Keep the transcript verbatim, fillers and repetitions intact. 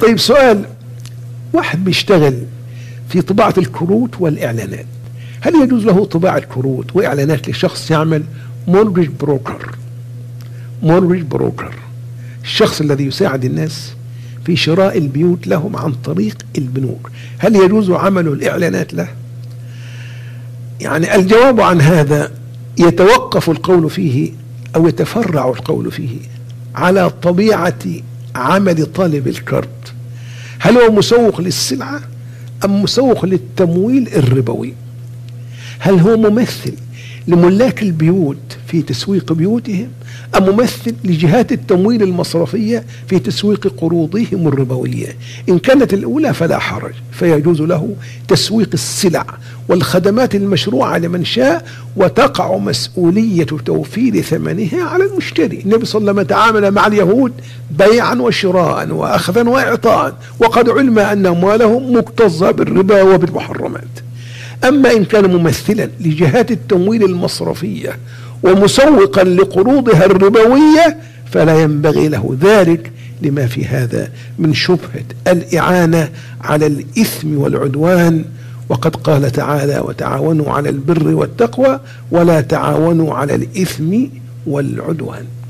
طيب سؤال، واحد بيشتغل في طباعة الكروت والإعلانات، هل يجوز له طباعة كروت وإعلانات لشخص يعمل مورجج بروكر؟ مورجج بروكر الشخص الذي يساعد الناس في شراء البيوت لهم عن طريق البنوك، هل يجوز عمل الإعلانات له؟ يعني الجواب عن هذا يتوقف القول فيه أو يتفرع القول فيه على طبيعة عمل طالب الكرت، هل هو مسوق للسلعة أم مسوق للتمويل الربوي؟ هل هو ممثل لملاك البيوت في تسويق بيوتهم أم ممثل لجهات التمويل المصرفية في تسويق قروضهم الربوية؟ إن كانت الأولى فلا حرج، فيجوز له تسويق السلع والخدمات المشروعة لمن شاء، وتقع مسؤولية توفير ثمنها على المشتري. النبي صلى الله عليه وسلم تعامل مع اليهود بيعا وشراء وأخذا وإعطاء، وقد علم أن أموالهم مكتظة بالربا وبالمحرمات. أما إن كان ممثلا لجهات التمويل المصرفية ومسوقا لقروضها الربوية فلا ينبغي له ذلك، لما في هذا من شبهة الإعانة على الإثم والعدوان. وقد قال تعالى: وتعاونوا على البر والتقوى ولا تعاونوا على الإثم والعدوان.